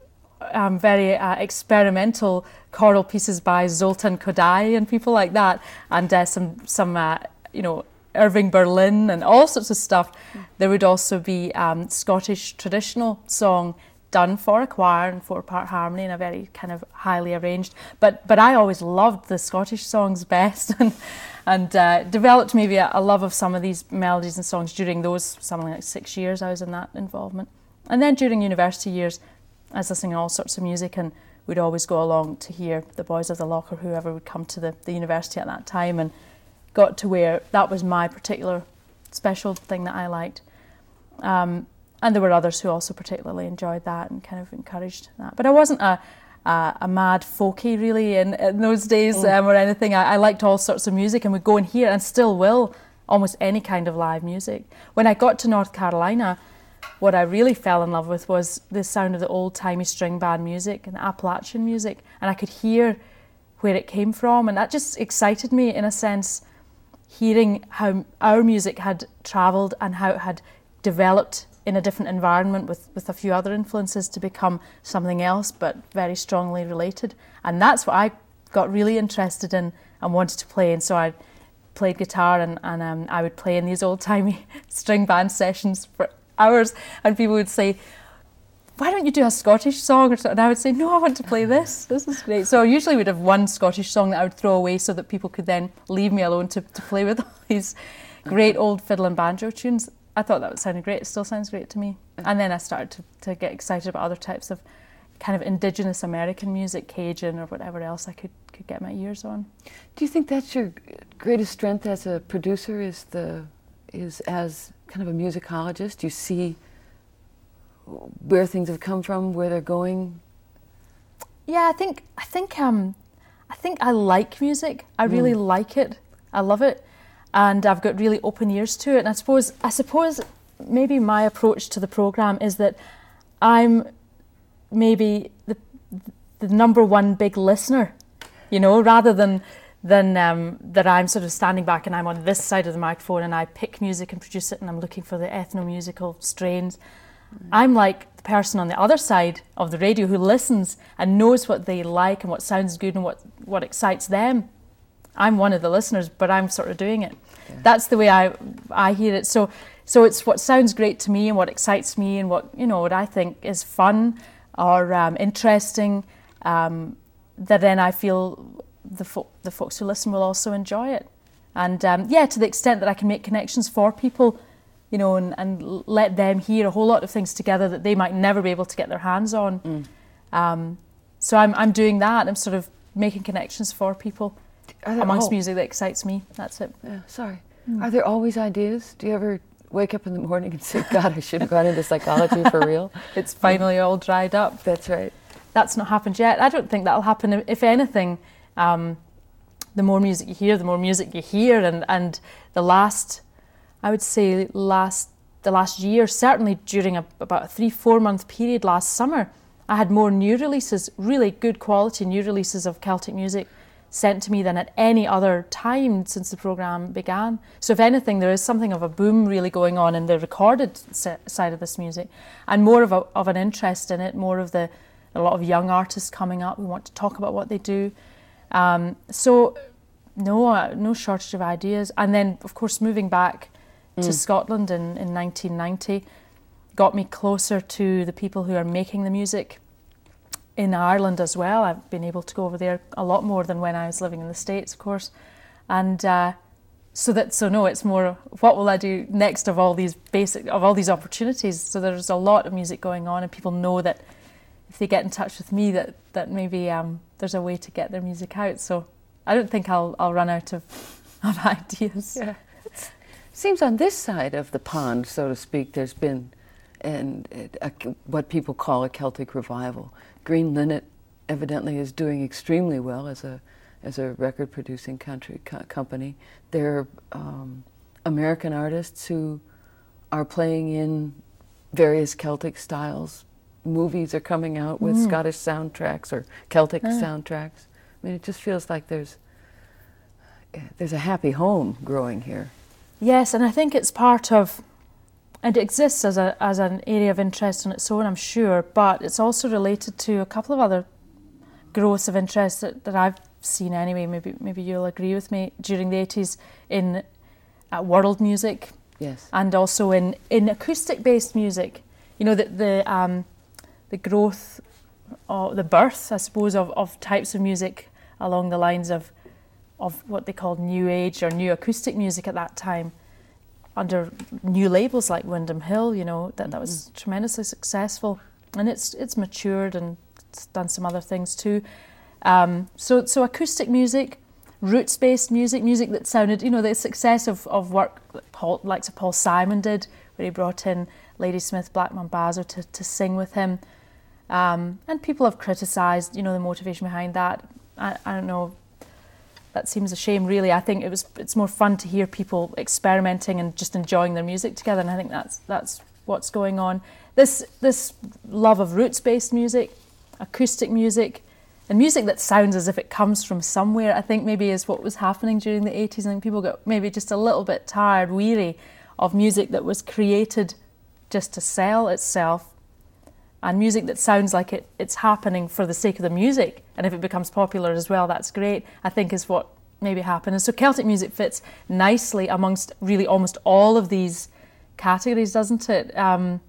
um, very uh, experimental choral pieces by Zoltan Kodály and people like that, and uh, some some uh, you know, Irving Berlin and all sorts of stuff. Mm. There would also be um, Scottish traditional song done for a choir and four-part harmony in a very kind of highly arranged. But but I always loved the Scottish songs best, and and uh, developed maybe a, a love of some of these melodies and songs during those something like six years I was in that involvement. And then during university years, I was listening to all sorts of music, and we'd always go along to hear the Boys of the Loch or whoever would come to the, the university at that time, and got to where that was my particular special thing that I liked. Um, And there were others who also particularly enjoyed that and kind of encouraged that. But I wasn't a, a, a mad folkie really in, in those days mm. um, or anything. I, I liked all sorts of music and would go and hear, and still will, almost any kind of live music. When I got to North Carolina, what I really fell in love with was the sound of the old-timey string band music and Appalachian music. And I could hear where it came from, and that just excited me in a sense, hearing how our music had travelled and how it had developed in a different environment with, with a few other influences to become something else, but very strongly related. And that's what I got really interested in and wanted to play. And so I played guitar, and, and um, I would play in these old-timey string band sessions for hours, and people would say, why don't you do a Scottish song or something? And I would say, no, I want to play this. This is great. So usually we'd have one Scottish song that I would throw away so that people could then leave me alone to, to play with all these great old fiddle and banjo tunes. I thought that sounded great. It still sounds great to me. And then I started to, to get excited about other types of kind of indigenous American music, Cajun or whatever else I could, could get my ears on. Do you think that's your greatest strength as a producer, is the is as kind of a musicologist? You see where things have come from, where they're going? Yeah, I think I think um I think I like music. I really mm. like it. I love it. And I've got really open ears to it. And I suppose, I suppose maybe my approach to the programme is that I'm maybe the, the number one big listener, you know, rather than, than um, that I'm sort of standing back and I'm on this side of the microphone and I pick music and produce it and I'm looking for the ethno-musical strains. Mm. I'm like the person on the other side of the radio who listens and knows what they like and what sounds good and what, what excites them. I'm one of the listeners, but I'm sort of doing it. Yeah. That's the way I I hear it. So so it's what sounds great to me and what excites me and what, you know, what I think is fun or um, interesting, um, that then I feel the fo the folks who listen will also enjoy it. And um, yeah, to the extent that I can make connections for people, you know, and, and let them hear a whole lot of things together that they might never be able to get their hands on. Mm. Um, so I'm I'm doing that. I'm sort of making connections for people. Amongst music that excites me, that's it. Yeah, sorry. Mm. Are there always ideas? Do you ever wake up in the morning and say, God, I should have gone into psychology for real? It's finally all dried up. That's right. That's not happened yet. I don't think that'll happen. If anything, um, the more music you hear, the more music you hear. And, and the last, I would say last the last year, certainly during a, about a three, four month period last summer, I had more new releases, really good quality new releases of Celtic music sent to me than at any other time since the programme began. So if anything, there is something of a boom really going on in the recorded side of this music, and more of, a, of an interest in it, more of the, a lot of young artists coming up who want to talk about what they do. Um, so no, uh, no shortage of ideas. And then, of course, moving back mm. to Scotland in, in nineteen ninety got me closer to the people who are making the music in Ireland as well. I've been able to go over there a lot more than when I was living in the States, of course. And uh, so that, so no, it's more, what will I do next of all these basic, of all these opportunities? So there's a lot of music going on, and people know that if they get in touch with me, that, that maybe um, there's a way to get their music out. So I don't think I'll, I'll run out of, of ideas. Yeah. It seems on this side of the pond, so to speak, there's been and a, what people call a Celtic revival. Green Linnet evidently is doing extremely well as a as a record producing country co company. They're um, American artists who are playing in various Celtic styles. Movies are coming out with mm. Scottish soundtracks or Celtic uh. soundtracks. I mean, it just feels like there's there's a happy home growing here. Yes, and I think it's part of. And it exists as a as an area of interest on its own, I'm sure, but it's also related to a couple of other growths of interest that, that I've seen anyway. Maybe maybe you'll agree with me, during the eighties in uh, world music, yes, and also in, in acoustic-based music. You know, the the um, the growth, or the birth, I suppose, of, of types of music along the lines of of what they called new age or new acoustic music at that time, under new labels like Windham Hill, you know, that, that was mm. tremendously successful. And it's it's matured and it's done some other things too. Um, so so acoustic music, roots-based music, music that sounded, you know, the success of, of work that Paul, likes of Paul Simon did, where he brought in Ladysmith Black Mambazo to, to sing with him. Um, and people have criticised, you know, the motivation behind that. I, I don't know. That seems a shame, really. I think it was. It's more fun to hear people experimenting and just enjoying their music together, and I think that's that's what's going on. This this love of roots-based music, acoustic music, and music that sounds as if it comes from somewhere, I think maybe is what was happening during the eighties. I think people got maybe just a little bit tired, weary of music that was created just to sell itself, and music that sounds like it, it's happening for the sake of the music. And if it becomes popular as well, that's great, I think is what maybe happened. And so Celtic music fits nicely amongst really almost all of these categories, doesn't it? Um,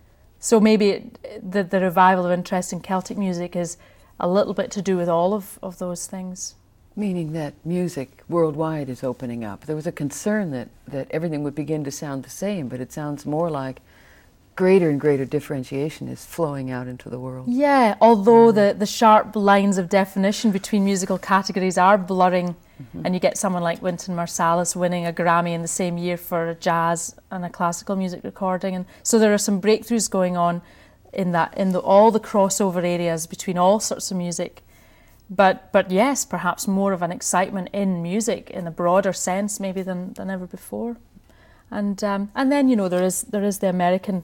so maybe it, the, the revival of interest in Celtic music is a little bit to do with all of, of those things. Meaning that music worldwide is opening up. There was a concern that, that everything would begin to sound the same, but it sounds more like greater and greater differentiation is flowing out into the world. Yeah, although the, the sharp lines of definition between musical categories are blurring, mm-hmm. and you get someone like Wynton Marsalis winning a Grammy in the same year for a jazz and a classical music recording, and so there are some breakthroughs going on in that in the, all the crossover areas between all sorts of music. But but yes, perhaps more of an excitement in music in a broader sense maybe than, than ever before. And um, and then, you know, there is there is the American,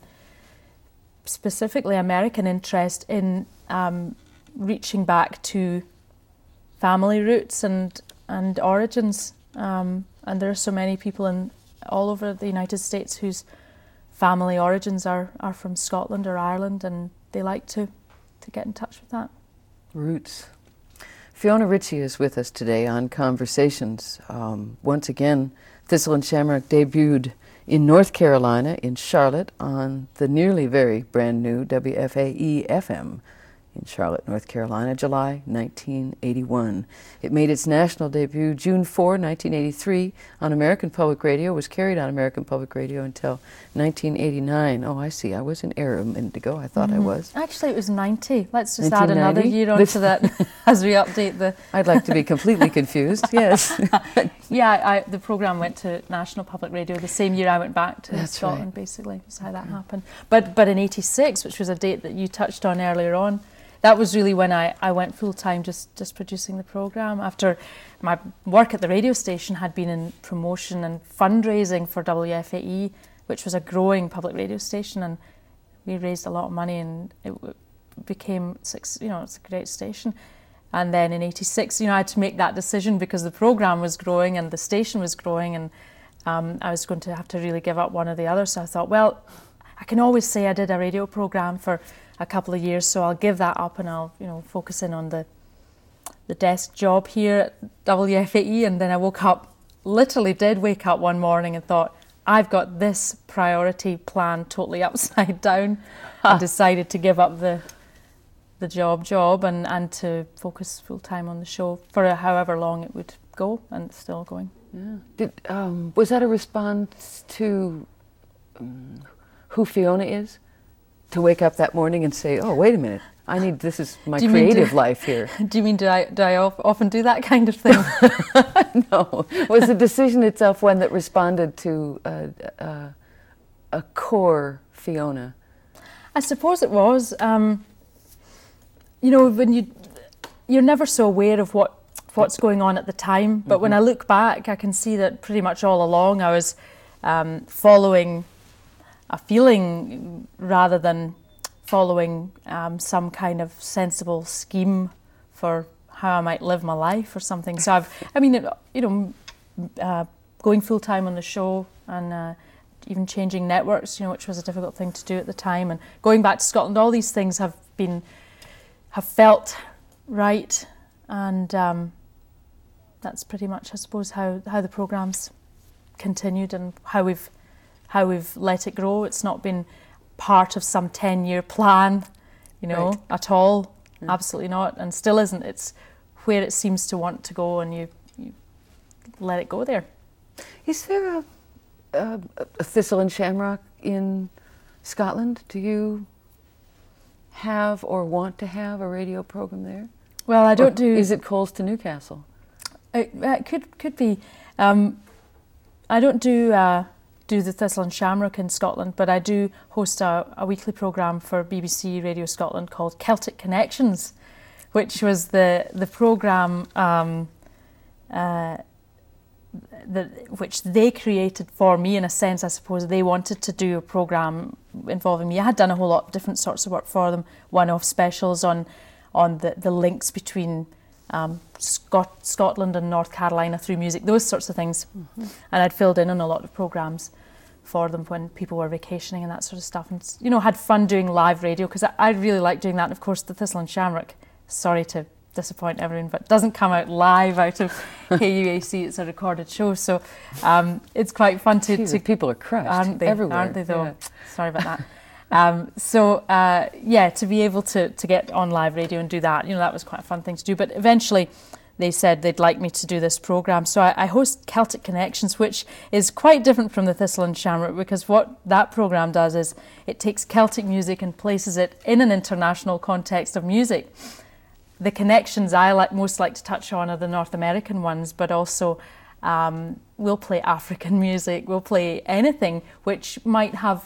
specifically American interest in um, reaching back to family roots and and origins. Um, and there are so many people in all over the United States whose family origins are, are from Scotland or Ireland, and they like to, to get in touch with that. Roots. Fiona Ritchie is with us today on Conversations. Um, once again, Thistle and Shamrock debuted in North Carolina, in Charlotte, on the nearly very brand new W F A E F M in Charlotte, North Carolina, July nineteen eighty-one. It made its national debut June fourth, nineteen eighty-three on American Public Radio, was carried on American Public Radio until nineteen eighty-nine. Oh, I see. I was in error a minute ago. I thought mm-hmm. I was. Actually, it was ninety. Let's just add another year onto that as we update the... I'd like to be completely confused, yes. Yeah, I, the programme went to National Public Radio the same year I went back to That's Scotland, right. basically, was how that happened. But, but in eighty-six, which was a date that you touched on earlier on, that was really when I, I went full-time just, just producing the programme, after my work at the radio station had been in promotion and fundraising for W F A E, which was a growing public radio station, and we raised a lot of money, and it became, you know, it's a great station. And then in eighty-six, you know, I had to make that decision because the programme was growing and the station was growing, and um, I was going to have to really give up one or the other. So I thought, well, I can always say I did a radio programme for a couple of years, so I'll give that up and I'll, you know, focus in on the the desk job here at W F A E. And then I woke up, literally did wake up one morning and thought, I've got this priority plan totally upside down, huh. and decided to give up the the job job and, and to focus full time on the show for however long it would go, and it's still going. Yeah. Did um, was that a response to um, who Fiona is? To wake up that morning and say, "Oh, wait a minute! I need this is my creative do, life here." Do you mean do I do I often do that kind of thing? No. Was the decision itself one that responded to uh, uh, a core Fiona? I suppose it was. Um, you know, when you you're never so aware of what what's going on at the time, but mm-hmm. when I look back, I can see that pretty much all along I was um, following a feeling rather than following um, some kind of sensible scheme for how I might live my life or something. So I've, I mean, it, you know, uh, going full time on the show and uh, even changing networks, you know, which was a difficult thing to do at the time, and going back to Scotland, all these things have been, have felt right, and um, that's pretty much, I suppose, how how the programme's continued and how we've how we've let it grow. It's not been part of some ten-year plan, you know, right. at all. Yeah. Absolutely not, and still isn't. It's where it seems to want to go, and you, you let it go there. Is there a, a, a Thistle and Shamrock in Scotland? Do you have or want to have a radio program there? Well, I don't or do... Is it Coles to Newcastle? It, it could could be. Um, I don't do... Uh, do the Thistle and Shamrock in Scotland, but I do host a, a weekly programme for B B C Radio Scotland called Celtic Connections, which was the the programme um, uh, the, which they created for me, in a sense. I suppose they wanted to do a programme involving me. I had done a whole lot of different sorts of work for them, one-off specials on on the, the links between um, Scot- Scotland and North Carolina through music, those sorts of things. Mm-hmm. And I'd filled in on a lot of programmes for them when people were vacationing and that sort of stuff, and, you know, had fun doing live radio, because I, I really like doing that. And of course the Thistle and Shamrock, sorry to disappoint everyone, but doesn't come out live out of K U A C. It's a recorded show, so um, it's quite fun to, Jeez, to people are crushed, aren't they? Everywhere. Aren't they though? Yeah. Sorry about that. Um, so uh, yeah, to be able to to get on live radio and do that, you know, that was quite a fun thing to do. But eventually they said they'd like me to do this programme. So I, I host Celtic Connections, which is quite different from the Thistle and Shamrock, because what that programme does is it takes Celtic music and places it in an international context of music. The connections I like most like to touch on are the North American ones, but also um, we'll play African music, we'll play anything which might have,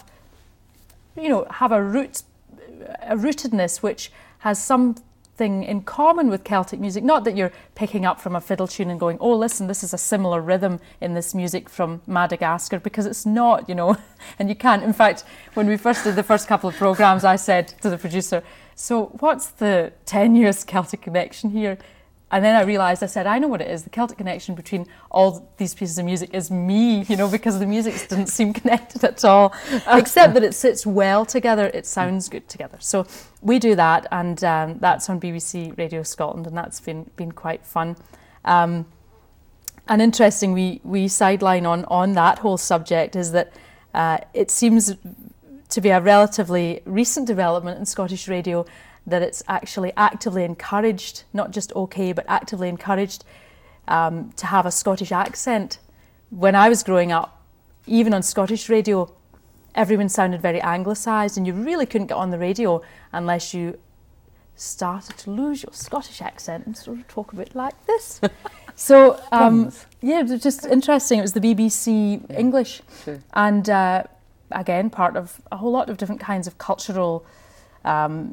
you know, have a root, a rootedness which has something in common with Celtic music. Not that you're picking up from a fiddle tune and going, oh, listen, this is a similar rhythm in this music from Madagascar, because it's not, you know, and you can't. In fact, when we first did the first couple of programmes, I said to the producer, so what's the ten years Celtic connection here? And then I realised, I said, I know what it is. The Celtic connection between all these pieces of music is me, you know, because the music didn't seem connected at all, except that it sits well together. It sounds good together. So we do that, and um, that's on B B C Radio Scotland, and that's been been quite fun. Um, and interesting, we, we sideline on, on that whole subject is that uh, it seems to be a relatively recent development in Scottish radio that it's actually actively encouraged, not just okay, but actively encouraged um, to have a Scottish accent. When I was growing up, even on Scottish radio, everyone sounded very anglicised, and you really couldn't get on the radio unless you started to lose your Scottish accent and sort of talk a bit like this. So, um, yeah, it was just interesting. It was the B B C yeah, English. Sure. And uh, again, part of a whole lot of different kinds of cultural um,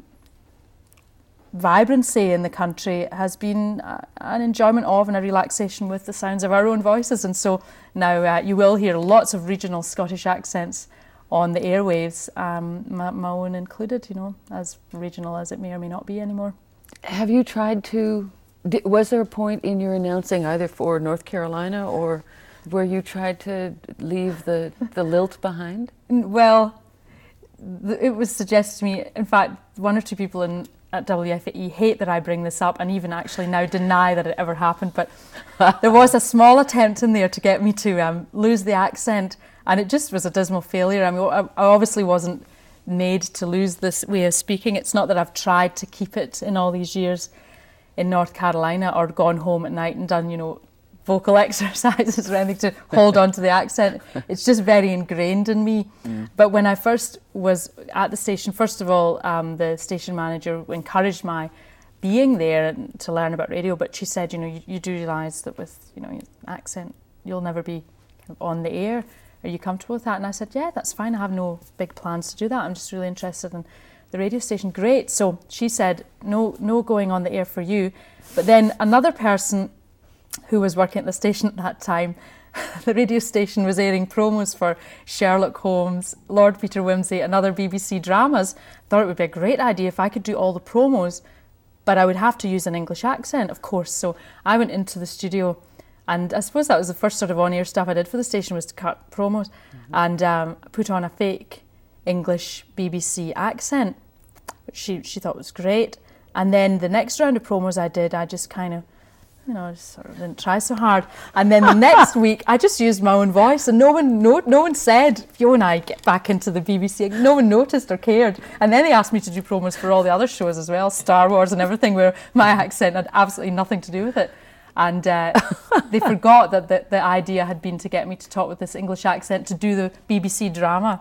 vibrancy in the country has been uh, an enjoyment of and a relaxation with the sounds of our own voices. And so now uh, you will hear lots of regional Scottish accents on the airwaves, um, my, my own included, you know, as regional as it may or may not be anymore. Have you tried to, was there a point in your announcing either for North Carolina or where you tried to leave the, the lilt behind? Well, it was suggested to me, in fact, one or two people in at W F A E hate that I bring this up and even actually now deny that it ever happened, but there was a small attempt in there to get me to um, lose the accent, and it just was a dismal failure. I mean, I obviously wasn't made to lose this way of speaking. It's not that I've tried to keep it in all these years in North Carolina or gone home at night and done, you know, vocal exercises or anything to hold on to the accent. It's just very ingrained in me. Mm. But when I first was at the station, first of all, um, the station manager encouraged my being there to learn about radio, but she said, you know, you, you do realise that with, you know, your accent, you'll never be kind of on the air. Are you comfortable with that? And I said, yeah, that's fine. I have no big plans to do that. I'm just really interested in the radio station. Great. So she said, no, no going on the air for you. But then another person who was working at the station at that time, the radio station was airing promos for Sherlock Holmes, Lord Peter Wimsey and other B B C dramas. Thought it would be a great idea if I could do all the promos, but I would have to use an English accent, of course. So I went into the studio, and I suppose that was the first sort of on-air stuff I did for the station, was to cut promos. Mm-hmm. and um, put on a fake English B B C accent, which she, she thought was great. And then the next round of promos I did, I just kind of, you know, I just sort of didn't try so hard. And then the next week, I just used my own voice, and no one no, no one said, Fiona, get back into the B B C. No one noticed or cared. And then they asked me to do promos for all the other shows as well, Star Wars and everything, where my accent had absolutely nothing to do with it. And uh, they forgot that the, the idea had been to get me to talk with this English accent to do the B B C drama.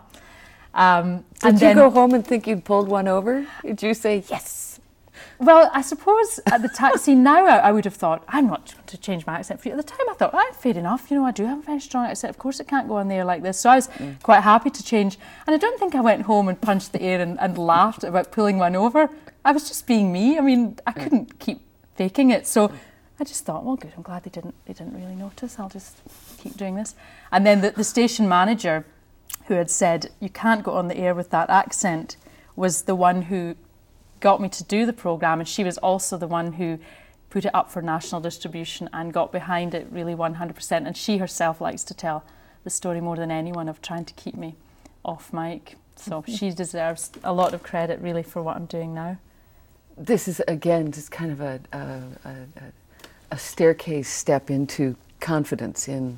Um, Did and you then, go home and think you'd pulled one over? Did you say, yes? Well, I suppose at the time, see, now I, I would have thought, I'm not to change my accent for you. At the time I thought, ah, fair enough, you know, I do have a very strong accent. Of course it can't go on there like this. So I was mm. quite happy to change. And I don't think I went home and punched the air and, and laughed about pulling one over. I was just being me. I mean, I couldn't keep faking it. So I just thought, well, good, I'm glad they didn't they didn't really notice. I'll just keep doing this. And then the, the station manager, who had said, you can't go on the air with that accent, was the one who got me to do the programme, and she was also the one who put it up for national distribution and got behind it really one hundred percent. And she herself likes to tell the story more than anyone of trying to keep me off mic. So mm-hmm. she deserves a lot of credit really for what I'm doing now. This is, again, just kind of a, a, a, a staircase step into confidence in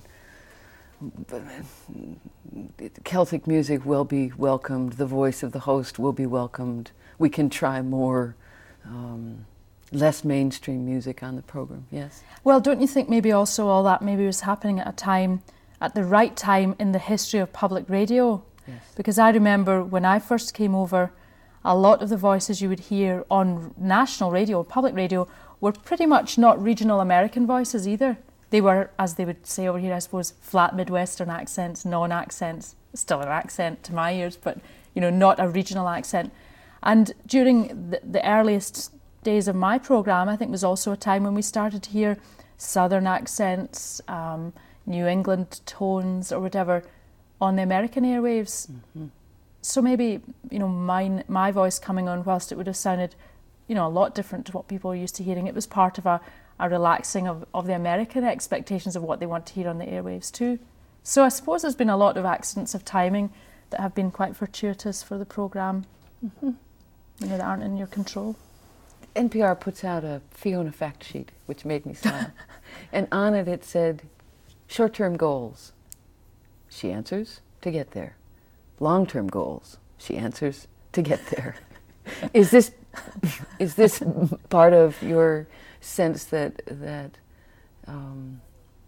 Celtic music will be welcomed, the voice of the host will be welcomed. We can try more, um, less mainstream music on the program, yes? Well, don't you think maybe also all that maybe was happening at a time, at the right time in the history of public radio? Yes. Because I remember when I first came over, a lot of the voices you would hear on national radio, public radio, were pretty much not regional American voices either. They were, as they would say over here, I suppose, flat Midwestern accents, non-accents. Still an accent to my ears, but, you know, not a regional accent. And during the, the earliest days of my programme, I think was also a time when we started to hear Southern accents, um, New England tones or whatever on the American airwaves. Mm-hmm. So maybe, you know, my, my voice coming on, whilst it would have sounded, you know, a lot different to what people were used to hearing, it was part of a, a relaxing of, of the American expectations of what they want to hear on the airwaves too. So I suppose there's been a lot of accidents of timing that have been quite fortuitous for the programme. Mm-hmm. You know, that aren't in your control. N P R puts out a Fiona fact sheet, which made me smile. And on it it said, short-term goals. She answers, to get there. Long-term goals. She answers, to get there. Is this is this part of your sense that, that um,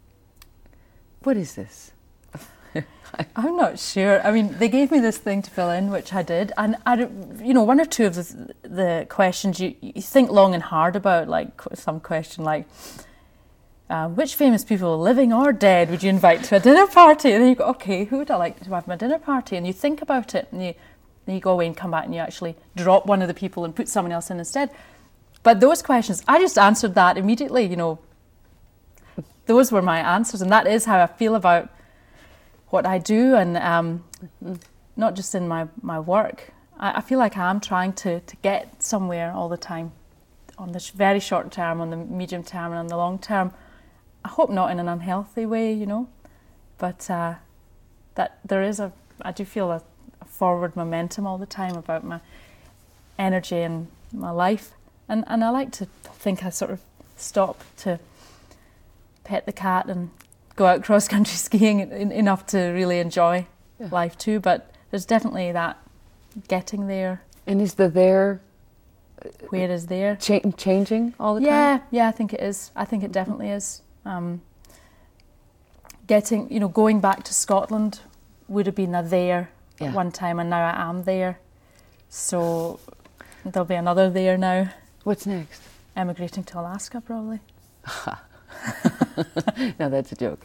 what is this? I'm not sure. I mean, they gave me this thing to fill in, which I did, and I, you know, one or two of the, the questions you, you think long and hard about, like some question like, uh, which famous people, living or dead, would you invite to a dinner party? And then you go, okay, who would I like to have my dinner party? And you think about it, and you, then you go away and come back, and you actually drop one of the people and put someone else in instead. But those questions, I just answered that immediately. You know, those were my answers, and that is how I feel about what I do, and um, not just in my, my work. I, I feel like I am trying to, to get somewhere all the time, on the sh- very short term, on the medium term, and on the long term. I hope not in an unhealthy way, you know, but uh, that there is a, I do feel a, a forward momentum all the time about my energy and my life. And, and I like to think I sort of stop to pet the cat and go out cross-country skiing in, enough to really enjoy yeah. life too. But there's definitely that getting there. And is the there... Where is there? Cha- changing all the yeah, time? Yeah, yeah, I think it is. I think it definitely is. Um, getting, you know, going back to Scotland would have been a there yeah. at one time, and now I am there. So there'll be another there now. What's next? Emigrating to Alaska, probably. Now that's a joke.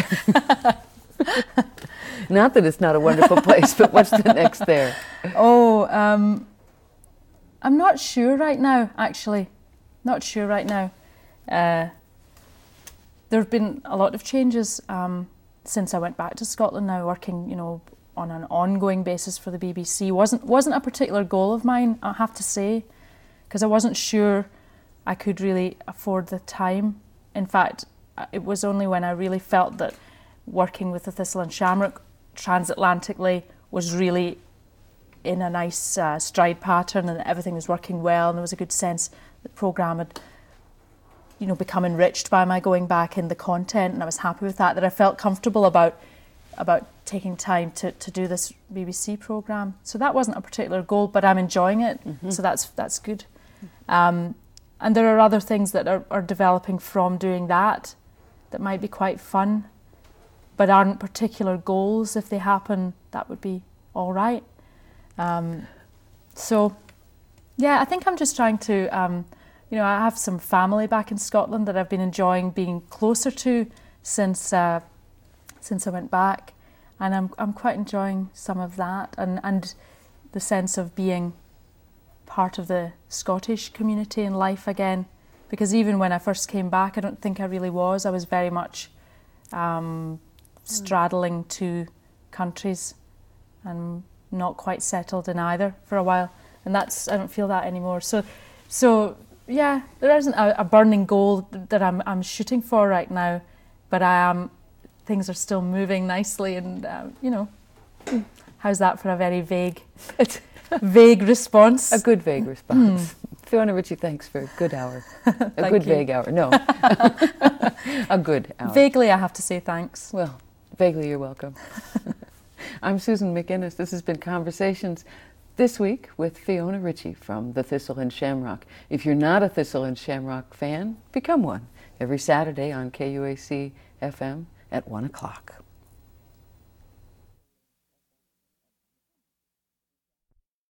Not that it's not a wonderful place, but what's the next there? Oh, um, I'm not sure right now, actually. Not sure right now. Uh, there have been a lot of changes um, since I went back to Scotland now, working, you know, on an ongoing basis for the B B C. Wasn't wasn't a particular goal of mine, I have to say, because I wasn't sure I could really afford the time. In fact, it was only when I really felt that working with the Thistle and Shamrock transatlantically was really in a nice uh, stride pattern, and everything was working well, and there was a good sense that the programme had, you know, become enriched by my going back in the content, and I was happy with that, that I felt comfortable about about taking time to, to do this B B C programme. So that wasn't a particular goal, but I'm enjoying it, mm-hmm. so that's that's good. Um, and there are other things that are, are developing from doing that that might be quite fun, but aren't particular goals. If they happen, that would be all right. Um, so, yeah, I think I'm just trying to, um, you know, I have some family back in Scotland that I've been enjoying being closer to since uh, since I went back, and I'm I'm quite enjoying some of that, and, and the sense of being part of the Scottish community in life again, because even when I first came back, I don't think I really was. I was very much um, straddling two countries and not quite settled in either for a while, and that's I don't feel that anymore. So, so yeah, there isn't a, a burning goal that I'm I'm shooting for right now, but I am. Things are still moving nicely, and uh, you know, how's that for a very vague, vague response? A good vague response. Mm. Fiona Ritchie, thanks for a good hour. A good you. vague hour. No, a good hour. Vaguely, I have to say thanks. Well, vaguely, you're welcome. I'm Susan McInnes. This has been Conversations this week with Fiona Ritchie from the Thistle and Shamrock. If you're not a Thistle and Shamrock fan, become one. Every Saturday on K U A C F M at one o'clock.